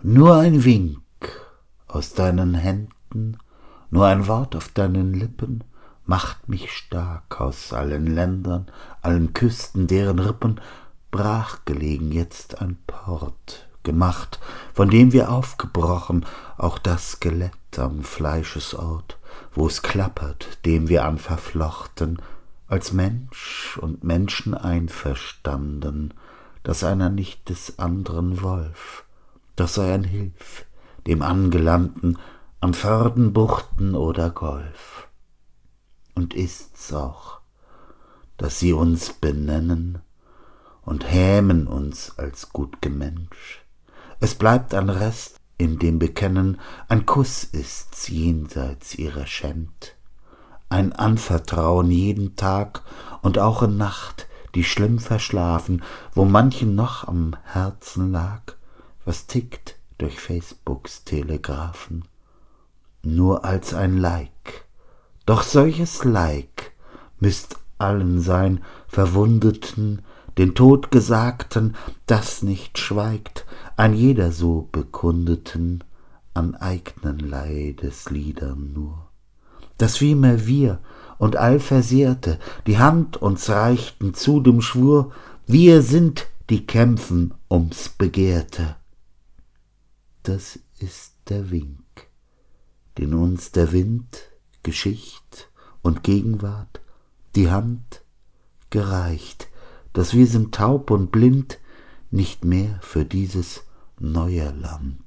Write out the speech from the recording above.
Nur ein Wink aus deinen Händen, nur ein Wort auf deinen Lippen macht mich stark aus allen Ländern, allen Küsten, deren Rippen brach gelegen jetzt ein Port, gemacht, von dem wir aufgebrochen, auch das Skelett am Fleischesort, wo es klappert, dem wir anverflochten, als Mensch und Menschen einverstanden, dass einer nicht des andern Wolf, das sei ein Hilf, dem Angelangten an Förden, Buchten oder Golf. Und ist's auch, dass sie uns benennen und hämen uns als gut'ge Mensch. Es bleibt ein Rest in dem Bekennen, ein Kuss ist's jenseits ihrer Schänd, ein Anvertrauen jeden Tag und auch in Nacht, die schlimm verschlafen, wo manchem noch am Herzen lag, was tickt durch Facebooks Telegraphen, nur als ein Like. Doch solches Like müsst allen sein, Verwundeten, den Todgesagten, das nicht schweigt, ein jeder so bekundeten, an eignen Leidesliedern nur. Dass vielmehr wir und Allversehrte die Hand uns reichten zu dem Schwur, wir sind, die kämpfen ums Begehrte. Das ist der Wink, den uns der Wind, Geschicht und Gegenwart, die Hand gereicht, dass wir sind taub und blind, nicht mehr für dieses neue Land.